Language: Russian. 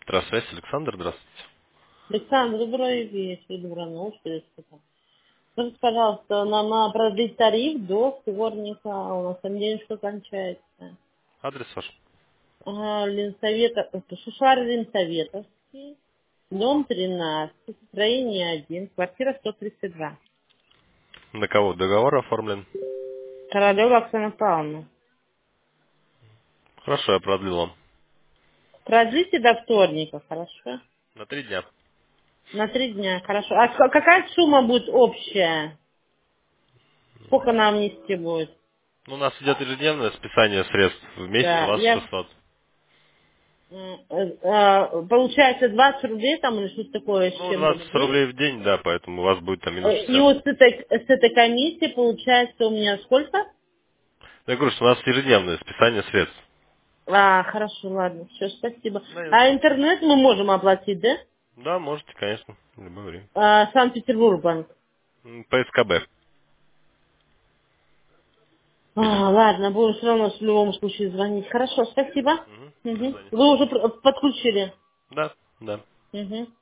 Электросвязь, Александр, здравствуйте. Александр, добрый вечер, доброй ночи. Или что там. Скажите, пожалуйста, нам продлить тариф до вторника, а у нас там денежка кончается. Адрес ваш? Шушар Ленсоветовский, дом 13, строение 1, квартира 132. На кого договор оформлен? Королева Оксана Павловна. Хорошо, я продлил вам. Продлите до вторника, хорошо? На 3 дня. На 3 дня, хорошо. А какая сумма будет общая? Сколько нам внести будет? Ну, у нас идет ежедневное списание средств. В месяц у Да, вас я 600. получается 20 рублей там или что-то такое с Ну, чем-то в 20 день. рублей в день, да, поэтому у вас будет там минус И 60. вот с этой комиссии получается у меня сколько? Я говорю, что у нас ежедневное списание средств. Хорошо, ладно, все, спасибо. Да, А интернет мы можем оплатить, да? да, можете, конечно, в любое время. Санкт-Петербург банк. По СКБ. Ладно, будем все равно в любом случае звонить. Хорошо, спасибо. Мгм. До Мгм. свидания. Вы уже подключили. Да, да. Мгм.